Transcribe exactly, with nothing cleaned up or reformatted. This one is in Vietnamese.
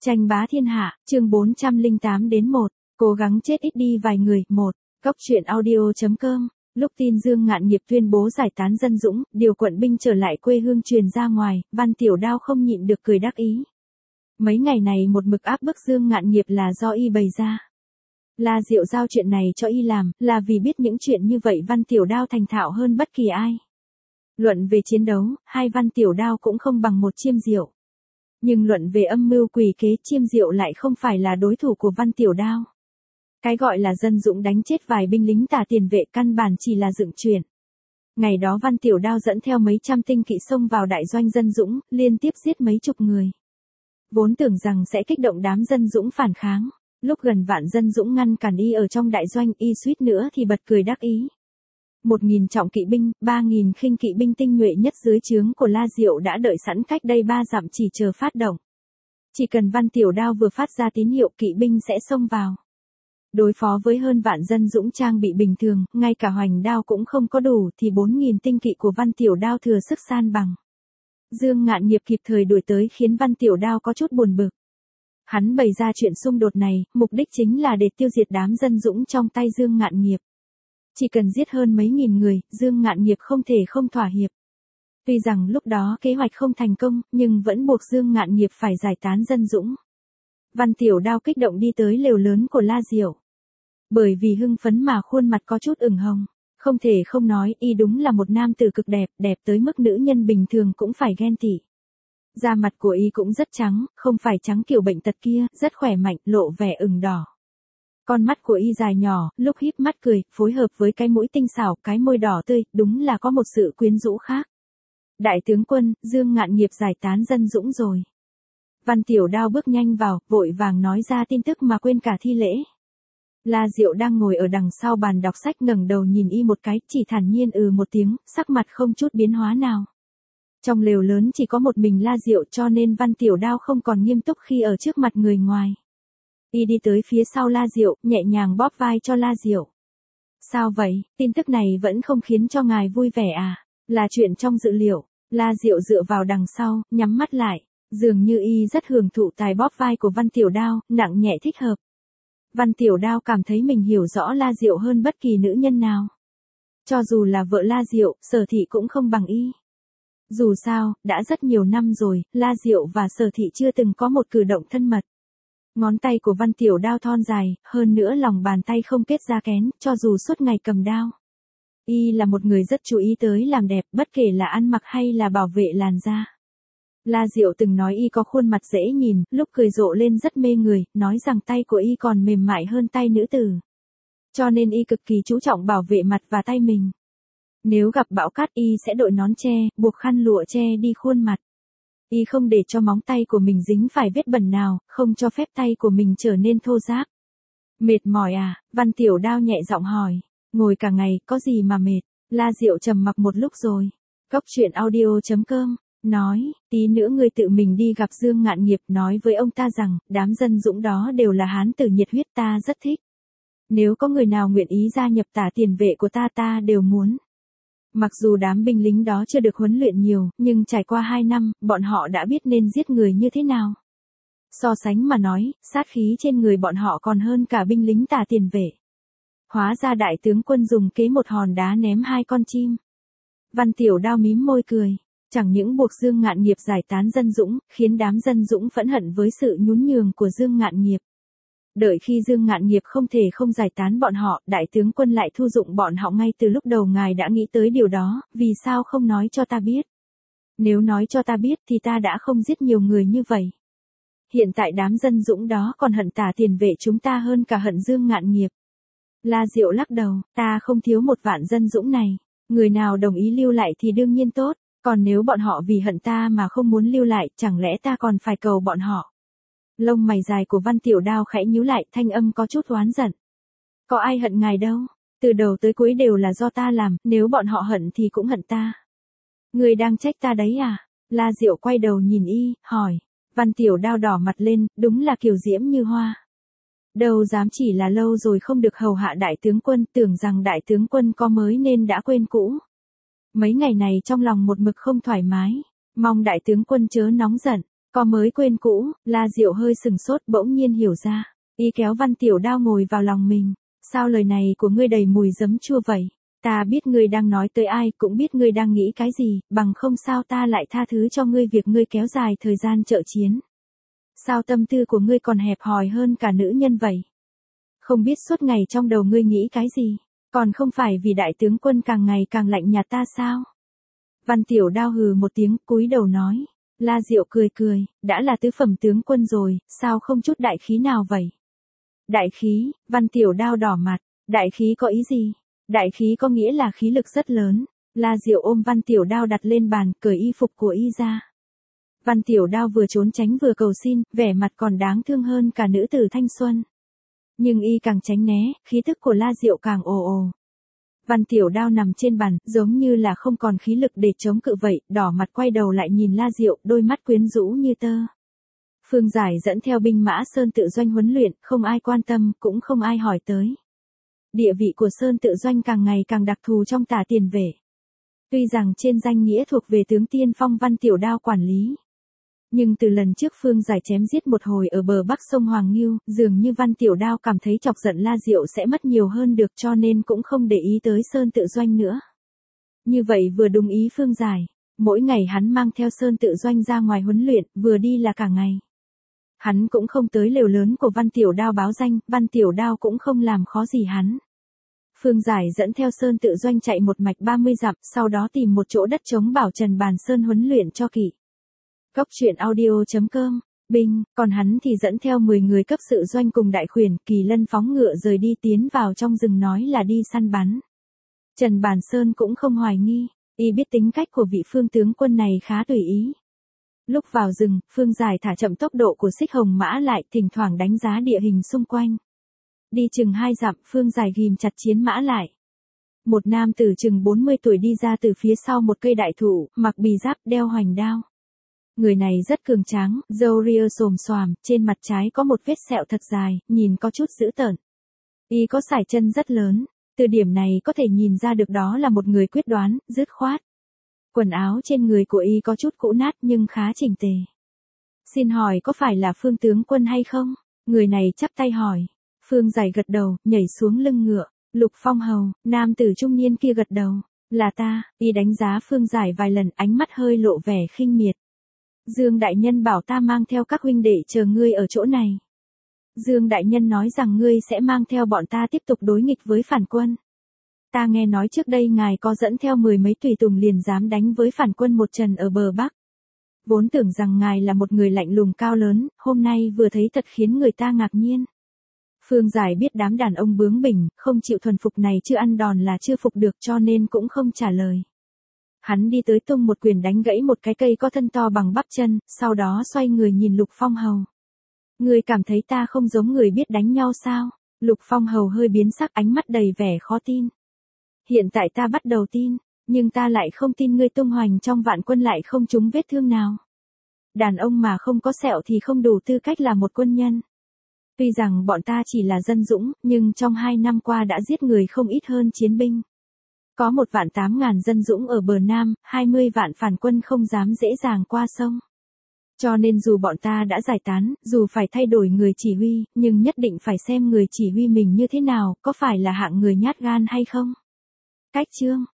Tranh bá thiên hạ, chương bốn trăm lẻ tám đến một, cố gắng chết ít đi vài người, một, Cốc truyện audio chấm com. Lúc tin Dương Ngạn Nghiệp tuyên bố giải tán Dân Dũng, điều quận binh trở lại quê hương truyền ra ngoài, Văn Tiểu Đao không nhịn được cười đắc ý. Mấy ngày này một mực áp bức Dương Ngạn Nghiệp là do y bày ra. La Diệu giao chuyện này cho y làm, là vì biết những chuyện như vậy Văn Tiểu Đao thành thạo hơn bất kỳ ai. Luận về chiến đấu, hai Văn Tiểu Đao cũng không bằng một Chiêm Diệu. Nhưng luận về âm mưu quỷ kế, Chiêm Diệu lại không phải là đối thủ của Văn Tiểu Đao. Cái gọi là Dân Dũng đánh chết vài binh lính tả tiền vệ căn bản chỉ là dựng chuyện. Ngày đó Văn Tiểu Đao dẫn theo mấy trăm tinh kỵ xông vào đại doanh Dân Dũng, liên tiếp giết mấy chục người. Vốn tưởng rằng sẽ kích động đám Dân Dũng phản kháng. Lúc gần vạn Dân Dũng ngăn cản y ở trong đại doanh, y suýt nữa thì bật cười đắc ý. Một nghìn trọng kỵ binh, ba nghìn khinh kỵ binh tinh nhuệ nhất dưới trướng của La Diệu đã đợi sẵn cách đây ba dặm chỉ chờ phát động. Chỉ cần Văn Tiểu Đao vừa phát ra tín hiệu kỵ binh sẽ xông vào. Đối phó với hơn vạn Dân Dũng trang bị bình thường, ngay cả hoành đao cũng không có đủ thì bốn nghìn tinh kỵ của Văn Tiểu Đao thừa sức san bằng. Dương Ngạn Nghiệp kịp thời đuổi tới khiến Văn Tiểu Đao có chút buồn bực. Hắn bày ra chuyện xung đột này, mục đích chính là để tiêu diệt đám Dân Dũng trong tay Dương Ngạn Nghiệp. Chỉ cần giết hơn mấy nghìn người, Dương Ngạn Nghiệp không thể không thỏa hiệp. Tuy rằng lúc đó kế hoạch không thành công, nhưng vẫn buộc Dương Ngạn Nghiệp phải giải tán Dân Dũng. Văn Tiểu Đao kích động đi tới lều lớn của La Diệu. Bởi vì hưng phấn mà khuôn mặt có chút ửng hồng, không thể không nói y đúng là một nam tử cực đẹp, đẹp tới mức nữ nhân bình thường cũng phải ghen tị. Da mặt của y cũng rất trắng, không phải trắng kiểu bệnh tật kia, rất khỏe mạnh, lộ vẻ ửng đỏ. Con mắt của y dài nhỏ, lúc híp mắt cười, phối hợp với cái mũi tinh xảo, cái môi đỏ tươi, đúng là có một sự quyến rũ khác. Đại tướng quân, Dương Ngạn Nghiệp giải tán Dân Dũng rồi. Văn Tiểu Đao bước nhanh vào, vội vàng nói ra tin tức mà quên cả thi lễ. La Diệu đang ngồi ở đằng sau bàn đọc sách ngẩng đầu nhìn y một cái, chỉ thản nhiên ừ một tiếng, sắc mặt không chút biến hóa nào. Trong lều lớn chỉ có một mình La Diệu cho nên Văn Tiểu Đao không còn nghiêm túc khi ở trước mặt người ngoài. Y đi tới phía sau La Diệu, nhẹ nhàng bóp vai cho La Diệu. Sao vậy, tin tức này vẫn không khiến cho ngài vui vẻ à? Là chuyện trong dự liệu. La Diệu dựa vào đằng sau, nhắm mắt lại. Dường như y rất hưởng thụ tài bóp vai của Văn Tiểu Đao, nặng nhẹ thích hợp. Văn Tiểu Đao cảm thấy mình hiểu rõ La Diệu hơn bất kỳ nữ nhân nào. Cho dù là vợ La Diệu, Sở Thị cũng không bằng y. Dù sao, đã rất nhiều năm rồi, La Diệu và Sở Thị chưa từng có một cử động thân mật. Ngón tay của Văn Tiểu Đao thon dài, hơn nữa lòng bàn tay không kết ra kén, cho dù suốt ngày cầm đao. Y là một người rất chú ý tới làm đẹp, bất kể là ăn mặc hay là bảo vệ làn da. La Diệu từng nói y có khuôn mặt dễ nhìn, lúc cười rộ lên rất mê người, nói rằng tay của y còn mềm mại hơn tay nữ tử. Cho nên y cực kỳ chú trọng bảo vệ mặt và tay mình. Nếu gặp bão cát y sẽ đội nón che, buộc khăn lụa che đi khuôn mặt. Y không để cho móng tay của mình dính phải vết bẩn nào, không cho phép tay của mình trở nên thô ráp. Mệt mỏi à? Văn Tiểu Đao nhẹ giọng hỏi. Ngồi cả ngày, có gì mà mệt? La Diệu trầm mặc một lúc rồi. Cốc truyện audio chấm com. Nói, tí nữa ngươi tự mình đi gặp Dương Ngạn Nghiệp, nói với ông ta rằng, đám Dân Dũng đó đều là hán tử nhiệt huyết, ta rất thích. Nếu có người nào nguyện ý gia nhập tả tiền vệ của ta ta đều muốn. Mặc dù đám binh lính đó chưa được huấn luyện nhiều, nhưng trải qua hai năm, bọn họ đã biết nên giết người như thế nào. So sánh mà nói, sát khí trên người bọn họ còn hơn cả binh lính tả tiền vệ. Hóa ra đại tướng quân dùng kế một hòn đá ném hai con chim. Văn Tiểu Đao mím môi cười. Chẳng những buộc Dương Ngạn Nghiệp giải tán Dân Dũng, khiến đám Dân Dũng phẫn hận với sự nhún nhường của Dương Ngạn Nghiệp. Đợi khi Dương Ngạn Nghiệp không thể không giải tán bọn họ, đại tướng quân lại thu dụng bọn họ ngay từ lúc đầu ngài đã nghĩ tới điều đó, vì sao không nói cho ta biết? Nếu nói cho ta biết thì ta đã không giết nhiều người như vậy. Hiện tại đám Dân Dũng đó còn hận tả tiền vệ chúng ta hơn cả hận Dương Ngạn Nghiệp. La Diệu lắc đầu, ta không thiếu một vạn Dân Dũng này, người nào đồng ý lưu lại thì đương nhiên tốt. Còn nếu bọn họ vì hận ta mà không muốn lưu lại, chẳng lẽ ta còn phải cầu bọn họ? Lông mày dài của Văn Tiểu Đao khẽ nhíu lại, thanh âm có chút oán giận. Có ai hận ngài đâu, từ đầu tới cuối đều là do ta làm, nếu bọn họ hận thì cũng hận ta. Người đang trách ta đấy à? La Diệu quay đầu nhìn y, hỏi. Văn Tiểu Đao đỏ mặt lên, đúng là kiều diễm như hoa. Đâu dám, chỉ là lâu rồi không được hầu hạ đại tướng quân, tưởng rằng đại tướng quân có mới nên đã quên cũ. Mấy ngày này trong lòng một mực không thoải mái, mong đại tướng quân chớ nóng giận. Có mới quên cũ, La Diệu hơi sừng sốt bỗng nhiên hiểu ra. Y kéo Văn Tiểu Đao ngồi vào lòng mình. Sao lời này của ngươi đầy mùi giấm chua vậy? Ta biết ngươi đang nói tới ai, cũng biết ngươi đang nghĩ cái gì, bằng không sao ta lại tha thứ cho ngươi việc ngươi kéo dài thời gian trợ chiến. Sao tâm tư của ngươi còn hẹp hòi hơn cả nữ nhân vậy? Không biết suốt ngày trong đầu ngươi nghĩ cái gì, còn không phải vì đại tướng quân càng ngày càng lạnh nhạt ta sao? Văn Tiểu Đao hừ một tiếng, cúi đầu nói. La Diệu cười cười, đã là tứ phẩm tướng quân rồi, sao không chút đại khí nào vậy? Đại khí, Văn Tiểu Đao đỏ mặt, đại khí có ý gì? Đại khí có nghĩa là khí lực rất lớn. La Diệu ôm Văn Tiểu Đao đặt lên bàn, cởi y phục của y ra. Văn Tiểu Đao vừa trốn tránh vừa cầu xin, vẻ mặt còn đáng thương hơn cả nữ tử thanh xuân. Nhưng y càng tránh né, khí tức của La Diệu càng ồ ồ. Văn Tiểu Đao nằm trên bàn, giống như là không còn khí lực để chống cự vậy, đỏ mặt quay đầu lại nhìn La Diệu, đôi mắt quyến rũ như tơ. Phương Giải dẫn theo binh mã Sơn Tự Doanh huấn luyện, không ai quan tâm, cũng không ai hỏi tới. Địa vị của Sơn Tự Doanh càng ngày càng đặc thù trong Tả Tiền Vệ. Tuy rằng trên danh nghĩa thuộc về tướng tiên phong Văn Tiểu Đao quản lý. Nhưng từ lần trước Phương Giải chém giết một hồi ở bờ bắc sông Hoàng Nghiêu, dường như Văn Tiểu Đao cảm thấy chọc giận La Diệu sẽ mất nhiều hơn được cho nên cũng không để ý tới Sơn Tự Doanh nữa. Như vậy vừa đúng ý Phương Giải, mỗi ngày hắn mang theo Sơn Tự Doanh ra ngoài huấn luyện, vừa đi là cả ngày. Hắn cũng không tới lều lớn của Văn Tiểu Đao báo danh, Văn Tiểu Đao cũng không làm khó gì hắn. Phương Giải dẫn theo Sơn Tự Doanh chạy một mạch ba mươi dặm, sau đó tìm một chỗ đất trống bảo Trần Bàn Sơn huấn luyện cho kỹ. Cốc truyện audio chấm com, binh, còn hắn thì dẫn theo mười người cấp sự doanh cùng đại khuyển, Kỳ Lân phóng ngựa rời đi tiến vào trong rừng nói là đi săn bắn. Trần Bàn Sơn cũng không hoài nghi, y biết tính cách của vị Phương tướng quân này khá tùy ý. Lúc vào rừng, Phương Giải thả chậm tốc độ của xích hồng mã lại, thỉnh thoảng đánh giá địa hình xung quanh. Đi chừng hai dặm, Phương Giải ghim chặt chiến mã lại. Một nam tử chừng bốn mươi tuổi đi ra từ phía sau một cây đại thụ, mặc bì giáp, đeo hoành đao. Người này rất cường tráng, râu ria xồm xoàm, trên mặt trái có một vết sẹo thật dài, nhìn có chút dữ tợn. Y có sải chân rất lớn, từ điểm này có thể nhìn ra được đó là một người quyết đoán, dứt khoát. Quần áo trên người của y có chút cũ nát nhưng khá chỉnh tề. Xin hỏi có phải là Phương tướng quân hay không? Người này chắp tay hỏi. Phương Giải gật đầu, nhảy xuống lưng ngựa. Lục Phong Hầu, nam tử trung niên kia gật đầu. Là ta, y đánh giá Phương Giải vài lần, ánh mắt hơi lộ vẻ khinh miệt. Dương đại nhân bảo ta mang theo các huynh đệ chờ ngươi ở chỗ này. Dương đại nhân nói rằng ngươi sẽ mang theo bọn ta tiếp tục đối nghịch với phản quân. Ta nghe nói trước đây ngài có dẫn theo mười mấy tùy tùng liền dám đánh với phản quân một trận ở bờ Bắc. Vốn tưởng rằng ngài là một người lạnh lùng cao lớn, hôm nay vừa thấy thật khiến người ta ngạc nhiên. Phương Giải biết đám đàn ông bướng bỉnh, không chịu thuần phục này chưa ăn đòn là chưa phục được cho nên cũng không trả lời. Hắn đi tới tung một quyền đánh gãy một cái cây có thân to bằng bắp chân, sau đó xoay người nhìn Lục Phong Hầu. Ngươi cảm thấy ta không giống người biết đánh nhau sao? Lục Phong Hầu hơi biến sắc, ánh mắt đầy vẻ khó tin. Hiện tại ta bắt đầu tin, nhưng ta lại không tin ngươi tung hoành trong vạn quân lại không trúng vết thương nào. Đàn ông mà không có sẹo thì không đủ tư cách là một quân nhân. Tuy rằng bọn ta chỉ là dân dũng, nhưng trong hai năm qua đã giết người không ít hơn chiến binh. Có một vạn tám ngàn dân dũng ở bờ Nam, hai mươi vạn phản quân không dám dễ dàng qua sông. Cho nên dù bọn ta đã giải tán, dù phải thay đổi người chỉ huy, nhưng nhất định phải xem người chỉ huy mình như thế nào, có phải là hạng người nhát gan hay không. Cách chương